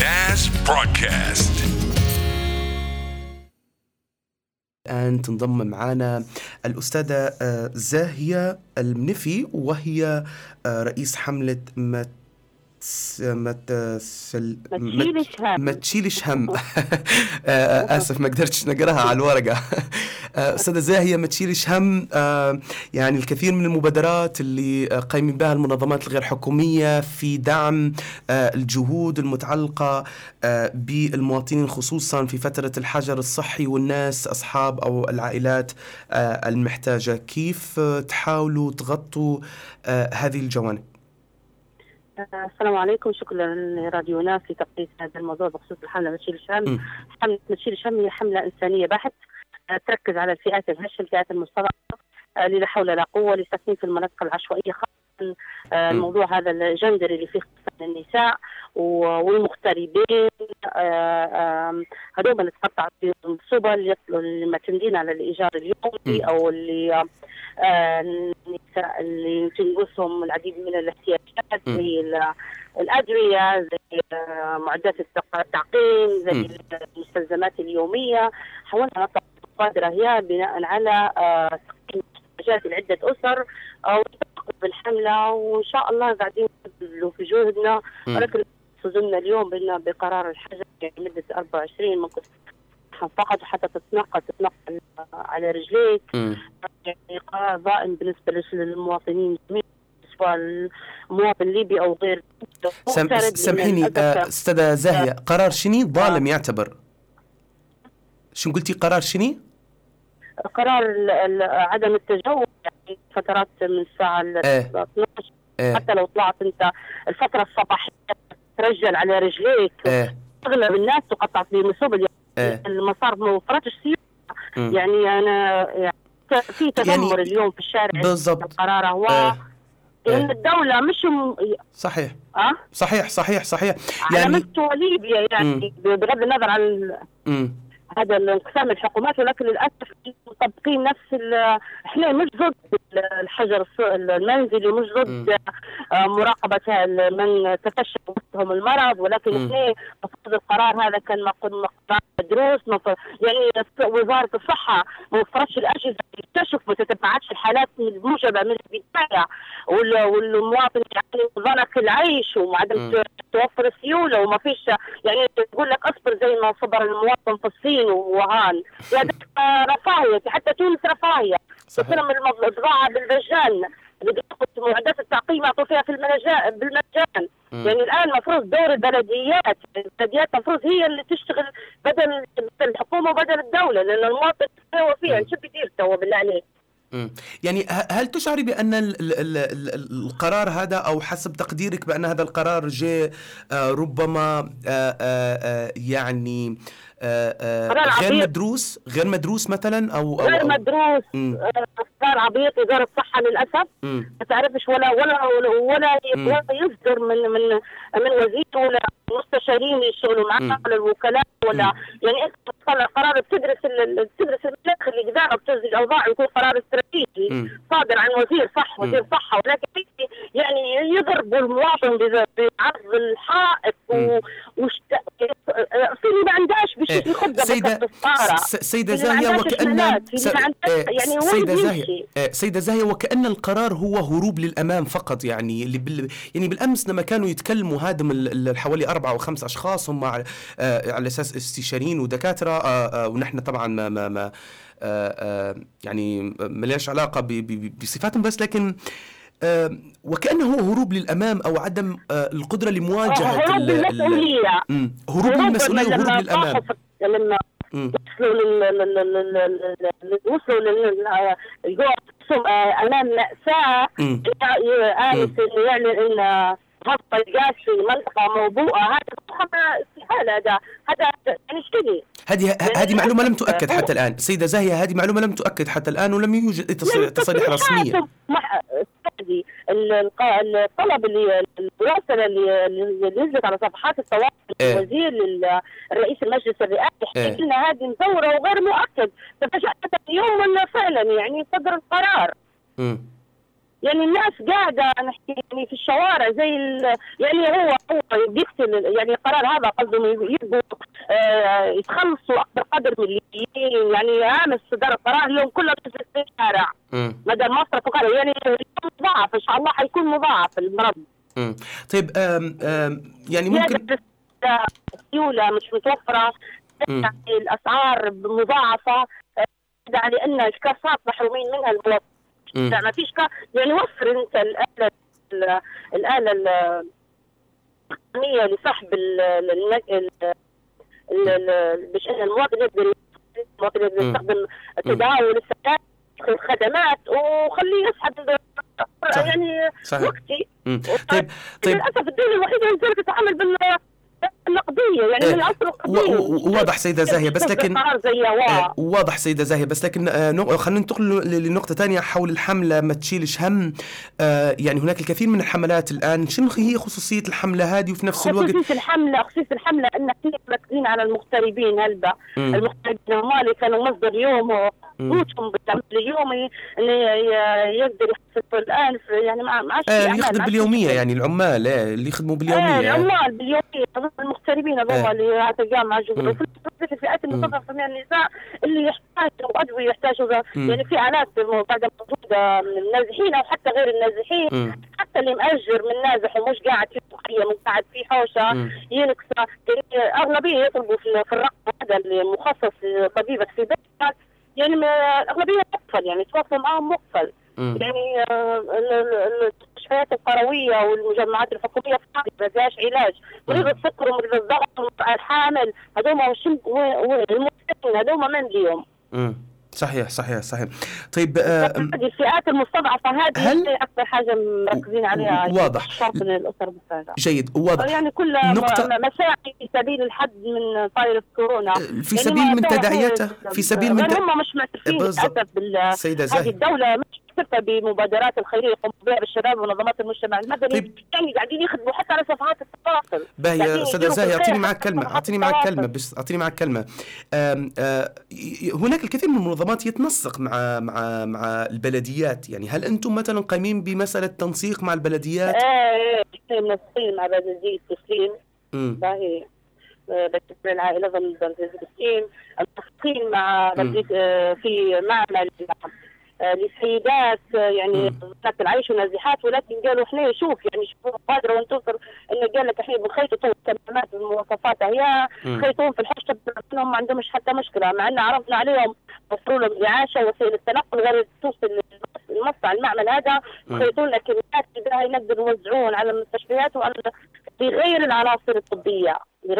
ناس برودكاست. الآن تنضم معنا الأستاذة زاهية المنفي، وهي رئيس حملة ما تشيلش هم. آسف ما قدرتش نقراها على الورقة. أستاذة زاهية، ما تشيلش هم. يعني الكثير من المبادرات اللي قايمين بها المنظمات الغير حكومية في دعم الجهود المتعلقة بالمواطنين، خصوصا في فترة الحجر الصحي والناس أصحاب أو العائلات المحتاجة، كيف تحاولوا تغطوا هذه الجوانب؟ السلام عليكم، شكرا لراديو ناس في تقديم هذا الموضوع بخصوص الحملة ما تشيلش هم. حملة ما تشيلش هم هي حملة إنسانية بحت، تركز على الفئات الهشة، الفئات المستضعفة اللي لا حول ولا قوة، لساكنين في المناطق العشوائية، خاصة الموضوع هذا الجندري اللي فيه خصوصا النساء والمغتربين، هذول اللي تقطع في السبل، اللي معتمدين على الإيجار اليومي، أو اللي النساء اللي تنقصهم العديد من الاحتياجات زي الأدوية، زي معدات التعقيم، زي المستلزمات اليومية. حاولنا نطلع مبادرة هي بناء على تقديم احتياجات لعدة أسر أو بالحملة، وإن شاء الله قاعدين نبذلوا في جهدنا، ولكن صدمنا اليوم بقرار الحجر لمدة 24 من فقط حتى تتنقل على رجليك. يعني قرار ضائم بالنسبة للمواطنين، سواء المواطن الليبي أو غير. سامحيني أستاذة زاهية، قرار شني ظالم يعتبر؟ شو قلتي قرار شني؟ قرار عدم التجاوز، يعني فترات من الساعة 12 حتى لو طلعت أنت الفترة الصباحية ترجل على رجليك. أغلب الناس تقطع في مسوبل، المسار ما وفرتش سيارة. يعني أنا في تذمر يعني اليوم في الشارع بالضبط. القرار هو إن الدولة مش صحيح صحيح يعني على مستوى ليبيا، يعني بغض النظر عن هذا الانقسام الحكومات، ولكن للأسف مطبقين نفس احنا مش ضد الحجر المنزلي، مش ضد مراقبة من تفشى وسطهم المرض، ولكن احنا مفروض القرار هذا كان مقرار مدروس. يعني وزارة الصحة ما وفرتش الأجهزة تكتشف وتتبعتش الحالات الموجبة من البداية، والمواطن يعني ضنك العيش وعدم توفر السيولة وما فيش، يعني تقول لك أصبر زي ما صبر المواطن في الصين ووهان. يعني رفاهية، حتى تونس رفاهية، تصير من البضاعة بالمجان، معدات التعقيم يعطوا فيها في بالمجان. يعني الآن المفروض دور البلديات المفروض هي اللي تشتغل بدل الحكومة وبدل الدولة، لأن المواطن هو فيها شو بيدير توا بالله عليك. يعني هل تشعري بأن القرار هذا، أو حسب تقديرك بأن هذا القرار جاء ربما يعني غير مدروس مثلا، أو غير مدروس، قرار عبيط. وزارة الصحة للأسف ما تعرفش ولا يصدر من وزير ولا مستشارين يشتغلوا معاه ولا الوكلاء ولا يعني انت قرار بتدرس المناخ اللي قدامك، بتوزن الاوضاع، يكون قرار استراتيجي صادر عن وزير صحه، ولكن يعني يضرب المواطن بعرض الحائط في اللي ما عندهاش باش يخدم سيدة زاهية، وكأن سيدة زاهية وكأن القرار هو هروب للأمام فقط. يعني يعني بالأمس لما كانوا يتكلموا هادم حوالي 4 أو 5 أشخاص هم على أساس استشاريين ودكاترة، ونحن طبعا ما يعني ما لهاش علاقة بصفاتهم، بس لكن وكأنه هو هروب للأمام أو عدم القدرة لمواجهة هروب المسؤولية، هروب المسؤولية وهروب للأمام. لما وصلوا أمام مأساة، يعني إن هبط الغاز في منطقة موبوءة، هذا استحالة. هذا يعني كذي. هذه معلومة لم تؤكد حتى الآن سيدة زاهية، هذه معلومة لم تؤكد حتى الآن، ولم يوجد تصريح رسمية. الطلب الرسالة اللي نزلت على صفحات التواصل الوزير للرئيس المجلس الرئاسي، حكيت لنا هذه مزورة وغير مؤكد. تفاجأت اليوم انه فعلا يعني صدر القرار. يعني الناس قاعدة نحكي يعني في الشوارع زي يعني هو يقتل، يعني القرار هذا قصدهم يبقوا يتخلصوا أكبر قدر من الليبيين. يعني أمس صدر القرار اليوم كله في الشارع مدى مصر وكذا، يعني مضاعف إن شاء الله حيكون مضاعف المرض. طيب يعني ممكن السيولة مش متوفرة، يعني الأسعار مضاعفة، يعني أن الكاسات محرومين منها المواطنين. ما فيش يعني وفر انت الآلة التقنية لسحب باش ان المواطن يقدر يستخدم تداول الخدمات وخليه يسحب يعني وقتي. طيب للأسف الدولة الوحيدة اللي تقدر تتعامل النقدية، يعني من العصر القديم. واضح سيدة زاهية، بس لكن واضح سيدة زاهية، بس لكن خلينا ننتقل لنقطة تانية حول الحملة ما تشيلش هم. يعني هناك الكثير من الحملات الآن، شنو هي خصوصية الحملة هذه؟ وفي نفس الوقت خصوصية الحملة أن احنا مركزين على المغتربين. هلبا المغتربين هم اللي كانوا مصدر يوم قوتهم بالعمل اليومي اللي يقدر يحصل الآن، يعني ما اللي يخدم باليومية، يعني العمال اللي يخدموا باليومية، العمال باليومية، المغتربين هذول اللي تلقاهم مع جبل في الفئات المستضعفة من النساء اللي يحتاجوا أدوية، يحتاجوا يعني في آلات بعد موجودة من النازحين أو حتى غير النازحين، حتى اللي مأجر من نازح ومش قاعد في بقية قاعد في حوشة ينكسى، يعني أغلبية يطلبوا في الرقم هذا المخصص لطبيبة في بيتك، يعني الأغلبية مقفل، يعني تواصل معهم مقفل. يعني المستشفيات القروية والمجمعات الحكومية ما فيهاش علاج. مريض السكر ومريض الضغط الحامل هذوما والمسكين هذوما من اليوم. صحيح. طيب الفئات المستضعفة هذه أكثر حاجة مركزين عليها. واضح. الأسر بالفعل. جيد، واضح. يعني كل مساعي في سبيل الحد من طائرة كورونا، في سبيل من تداعياته، في سبيل من هم مش معترفين للأسف هذه الدولة مش معترفة بمبادرات الخيرية يقوموا بها بالشباب ومنظمات المجتمع المدني. يعني قاعدين يخدموا حتى على صفحات التواصل. باهي أستاذة زاهية، أعطيني معك كلمة. هناك الكثير من المنظمات يتنسق مع البلديات، يعني هل أنتم مثلا قايمين بمسألة تنسيق مع البلديات؟ منسقين مع بلدية تسليم. باهي بتسمع العائلة ضمن بلدية تسليم، منسقين مع بلدية في معمل للسيدات يعني ذات العيش ونازحات، ولكن قالوا احنا شوف يعني شوفوا قادرة وان توصل انه قال لك احنا بنخيطوا الكمامات بالمواصفات هي خيطون في الحشة هم ما عندهمش حتى مشكلة، مع ان عرضنا عليهم وفروا لهم إعاشة وسائل التنقل غير توصل المصنع المعمل هذا، خيطون لك كميات بدها يقدروا يوزعون على المستشفيات وعلى بغير العناصر الطبية،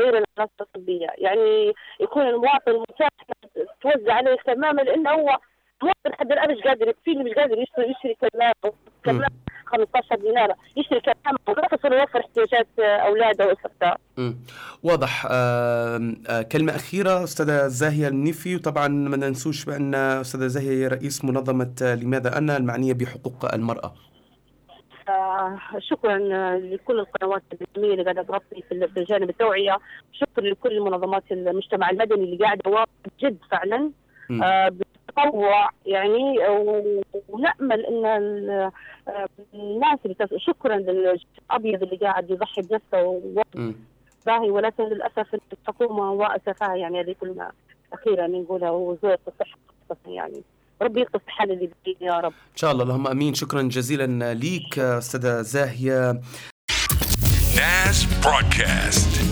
يعني يكون المواطن متاح توزع عليه تماما، لانه هو مواطن حد الآن مش قادر يكفيني، مش قادر يشتري كمامة 15 دينار، يشتري كمامة ويقدر يوفر احتياجات أولاده وأسرته. واضح. كلمة أخيرة أستاذة زاهية النيفي، وطبعا ما ننسوش بأن أستاذة زاهية رئيس منظمة لماذا أنا المعنية بحقوق المرأة. شكرا لكل القنوات الإعلامية اللي قاعدة تغطي في جانب التوعية، شكرا لكل منظمات المجتمع المدني اللي قاعدة واقف جد فعلا بالتطوع، يعني ونأمل ان الناس اللي شكرا للأبيض اللي قاعد يضحي بنفسه باهي، ولكن للأسف الحكومة وأسفها، يعني هذه كلنا أخيرا نقولها، وزارة الصحة يعني ربي يلطف الحال اللي بيجي يا رب إن شاء الله. اللهم أمين. شكرا جزيلا ليك أستاذة زاهية. NAS Broadcast.